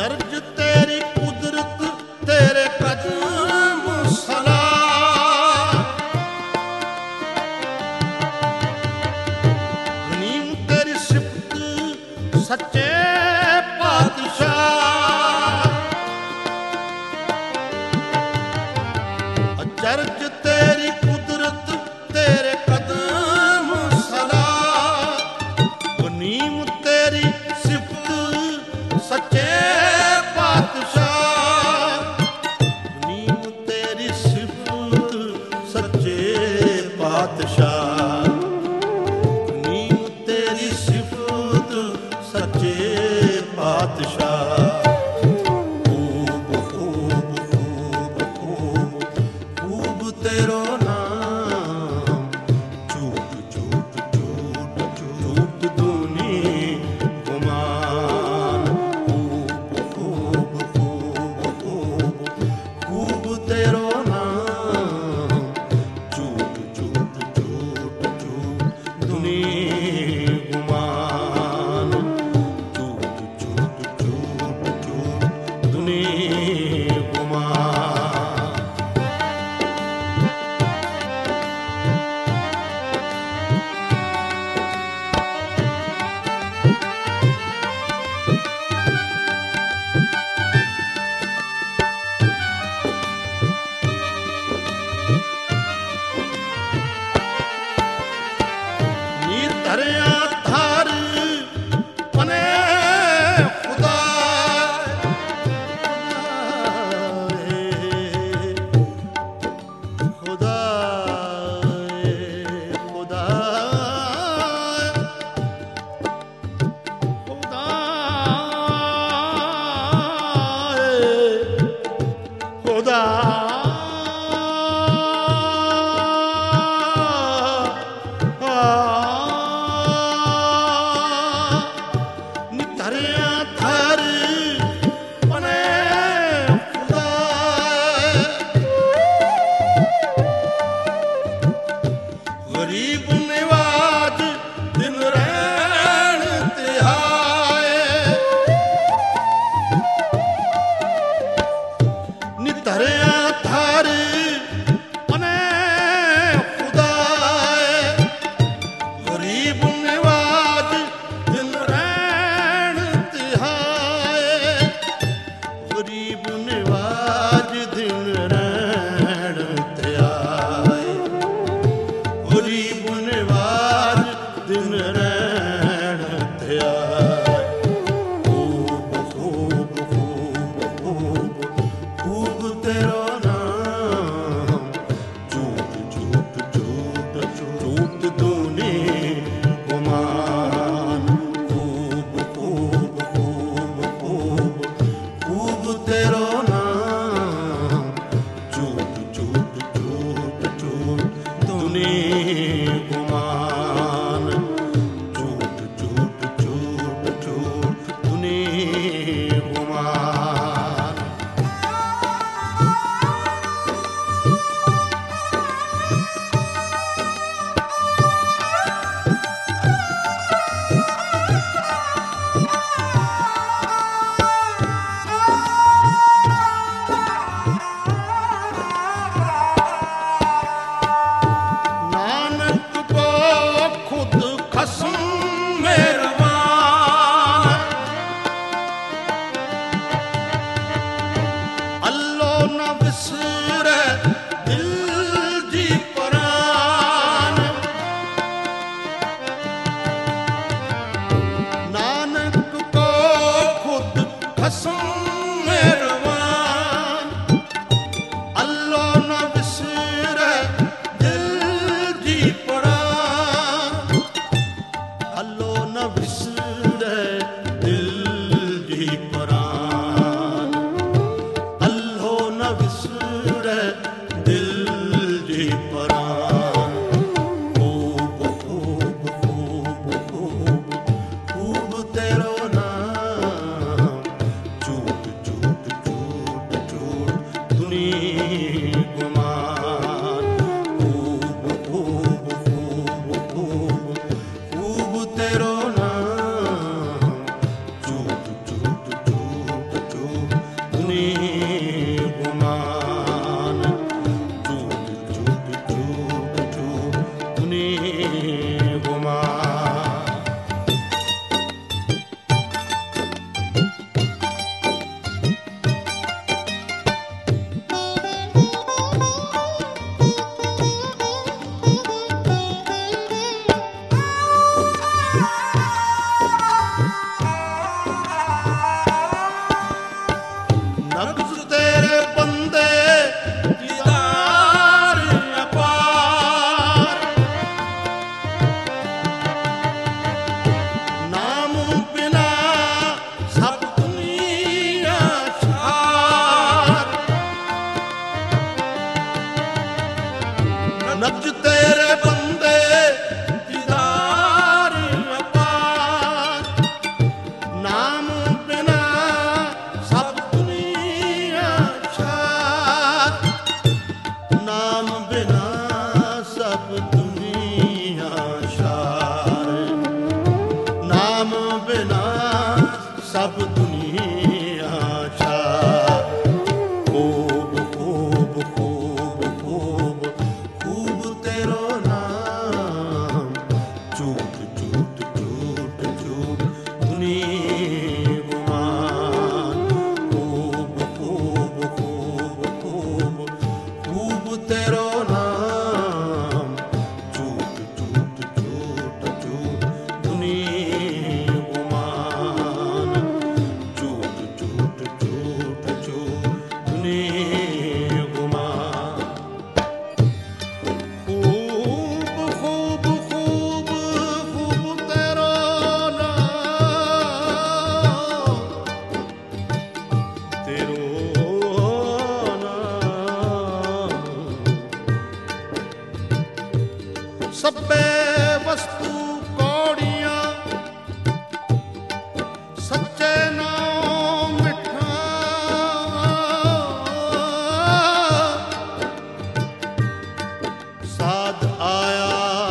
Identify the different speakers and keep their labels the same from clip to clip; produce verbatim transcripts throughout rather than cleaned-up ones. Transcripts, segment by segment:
Speaker 1: अचरज तेरी कुदरत तेरे कदम सला, गनीम तेरी सिफत सच्चे पातशाह। अचरज तेरी कुदरत तेरे कदम सला, गनीम तेरी सिफत सच्चे पातशाह। गनीम तेरी सिफत सच्चे पातशाह, गनीम तेरी सिफत सच्चे पातशाह। खूब खूब खूब खूब खूब तेरो नाम, झूठ झूठ झूठ झूठ दूनी गुमान। खूब खूब खूब खूब खूब तेरो नाम, झूठ झूठ झूठ झूठ दूनी गुमान। झूठ झूठ झूठ झूठ दूनी गुमान। नीर धरिया धार पने खुदा, खुदा खुदा खुदा खुदा निधरिया धर पने खुदा, गरीब निवाज दिन रैन तिहाए। निधरिया धर पने खुदा, गरीब निवाज दिन रैन तिहाए। गरीब निवाज दिन रैन तिहाए, गरीब निवाज दिन रैन तिहाए। खूब खूब खूब खूब खूब तेरो नाम, झूठ झूठ झूठ झूठ दूनी गुमान। खूब खूब खूब खूब खूब तेरो नाम, झूठ झूठ झूठ झूठ दूनी गुमान। झूठ झूठ झूठ झूठ दूनी गुमान। नानक को खुद खस्म मेहरबान, अल्लो न विसरे दिल जी परान। नानक को खुद खस्म मेहरबान, अल्लो न विसरे दिल जी परान। अल्लो न विसरे दिल जी परान, अल्लो न विसरे दिल जी परान। खूब खूब खूब खूब खूब तेरो नाम, झूठ झूठ दुनी गुमान झूठ झूठ झूठ झूठ दुनी गुमान। नब्ज़ तेरे बंदे दीदार अपार, नाम बिना सब दुनिया छार। नब्ज़ तेरे बंदे दीदार अपार, नाम बिना सब नाम बिना सब दुनिया शार, नाम बिना सब दुनिया शार। खूब खूब खूब खूब खूब तेरो नाम झूठ झूठ झूठ झूठ दुनी गुमान। खूब खूब खूब खूब खूब तेरो नाम झूठ झूठ झूठ झूठ दुनी गुमान। झूठ झूठ झूठ झूठ दुनी गुमान। खूब खूब खूब खूब तेरो नाम, तेरो सब्बे वस्तु कौड़ियां सच्चे नाम मिठा। साध आया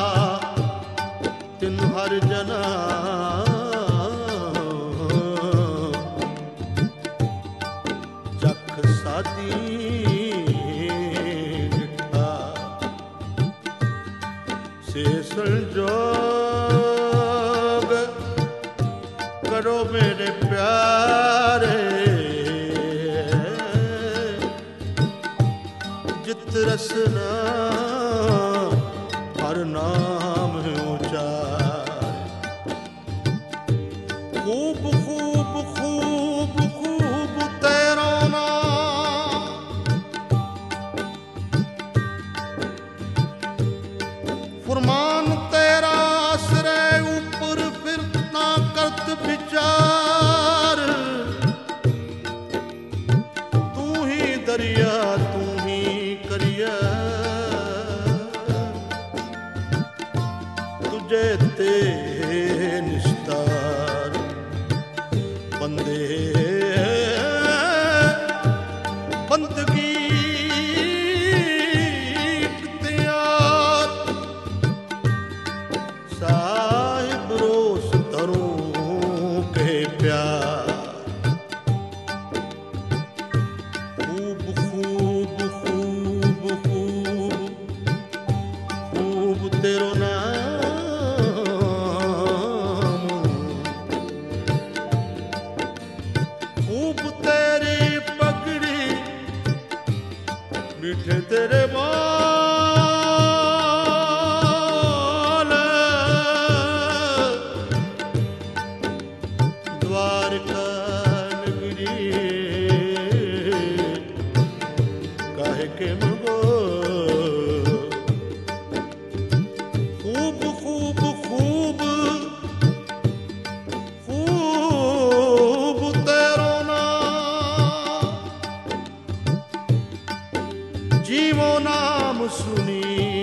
Speaker 1: तिन हर जना, जख साधी संजोग करो मेरे प्यारे। जित रसना हर नाम है ऊंचा। खूब खूब खूब खूब तेरा नाम, फुरमान तेरा असरे ऊपर फिरना करत विचार। तू ही दरिया तू ही करिया, तुझे ते निस्तार। बंदे बंदगी साहिब रोस तरों के प्यार। खूब खूब खूब खूब खूब तेरो नाम, खूब तेरी पगड़ी मीठे तेरे द्वारका नगरी काहे के मगो। खूब खूब खूब खूब तेरो नाम, जीवो नाम सुनी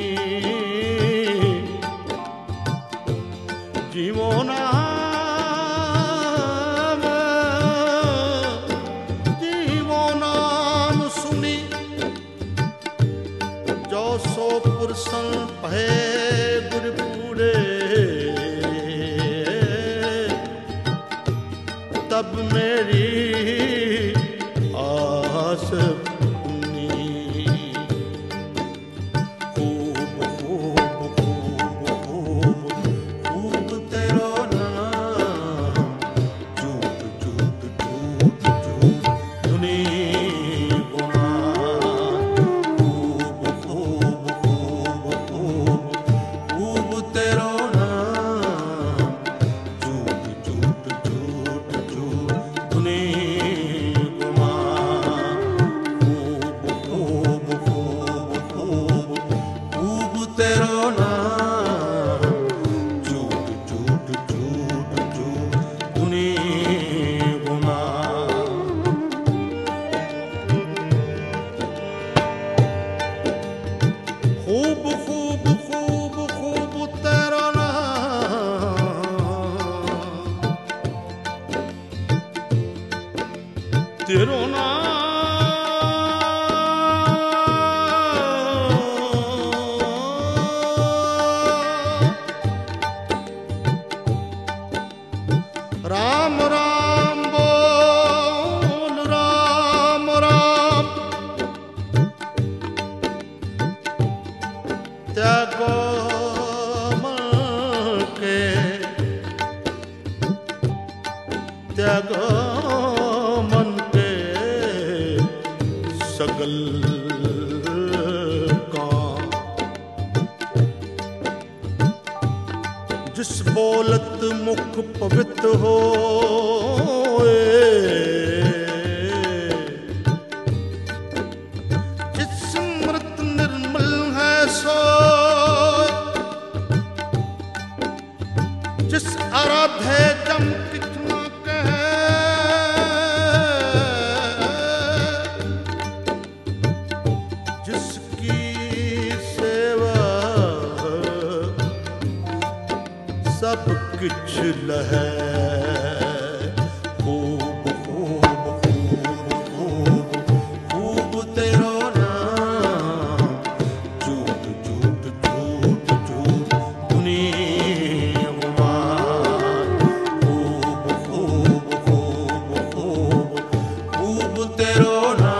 Speaker 1: जीवो नाम पुरसन पहे गुरपुरे तब मेरी आ तेरो नाम राम राम बोल राम राम त्यागो मन के त्यागो मन के सगल का जिस बोलत मुख पवित्र हो जिस स्मृत निर्मल है सो जिस आराध्य जम कितना कहे जिसकी सेवा सब कुछ लहे खूब खूब खूब खूब खूब तेरो नाम झूठ झूठ झूठ झूठ दुनिया गुमान खूब खूब खूब खूब खूब तेरो नाम